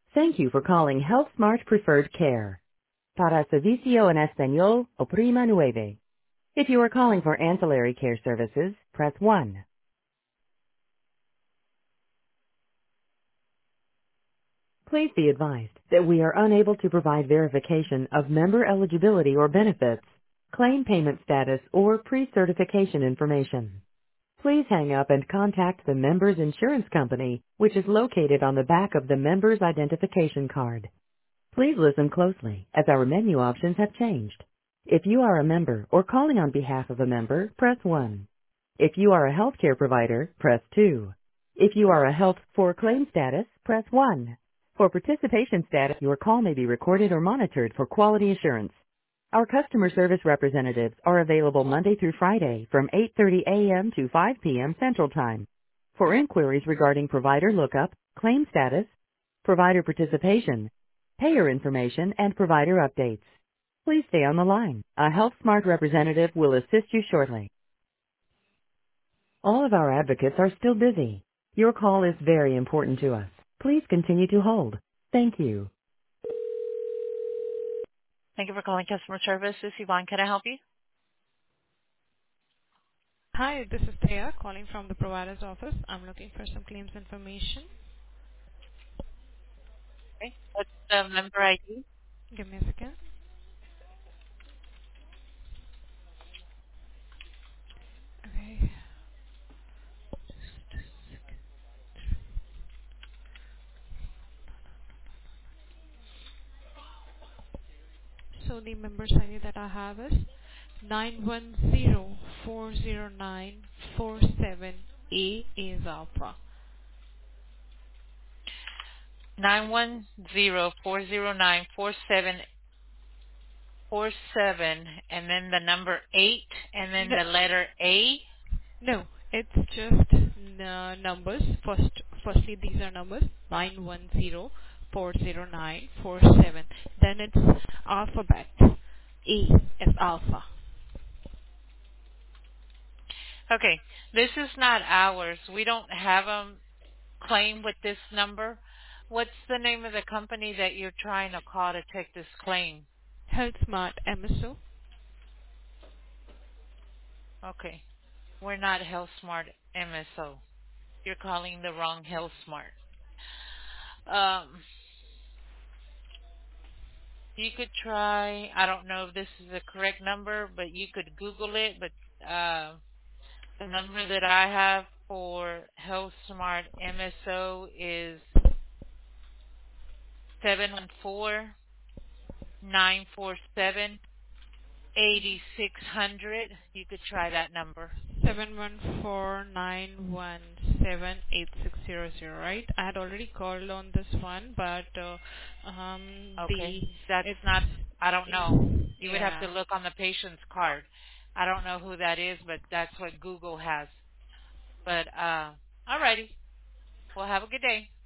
Thank you for calling HealthSmart Preferred Care. Para servicio en español, oprima nueve. If you are calling for ancillary care services, press 1. Please be advised that we are unable to provide verification of member eligibility or benefits, claim payment status, or pre-certification information. Please hang up and contact the member's insurance company, which is located on the back of the member's identification card. Please listen closely, as our menu options have changed. If you are a member or calling on behalf of a member, press 1. If you are a healthcare provider, press 2. If you are a health for claim status, press 1. For participation status, your call may be recorded or monitored for quality assurance. Our customer service representatives are available Monday through Friday from 8:30 a.m. to 5 p.m. Central Time. For inquiries regarding provider lookup, claim status, provider participation, payer information, and provider updates, please stay on the line. A HealthSmart representative will assist you shortly. All of our advocates are still busy. Your call is very important to us. Please continue to hold. Thank you. Thank you for calling customer service. This is Yvonne. Can I help you? Hi, this is Thea calling from the provider's office. I'm looking for some claims information. Okay. What's the member ID? Give me a second. Okay. So the member's ID that I have is 910409474A is alpha. 910-409-4747, and then the number 8, and then No, the letter A. no, it's just numbers. Firstly, these are numbers 910409447. Then it's alphabet. A is alpha. Okay, this is not ours. We don't have a claim with this number. What's the name of the company that you're trying to call to take this claim? Health Smart MSO. Okay, we're not HealthSmart MSO. You're calling the wrong HealthSmart. You could try, I don't know if this is the correct number, but you could Google it, but the number that I have for HealthSmart MSO is 714-947-8600. You could try that number. 714-917-8600, right? I had already called on this one, but Okay. the That's it's not, I don't know. You would have yeah. to look on the patient's card. I don't know who that is, but that's what Google has. But, alrighty. Well, have a good day.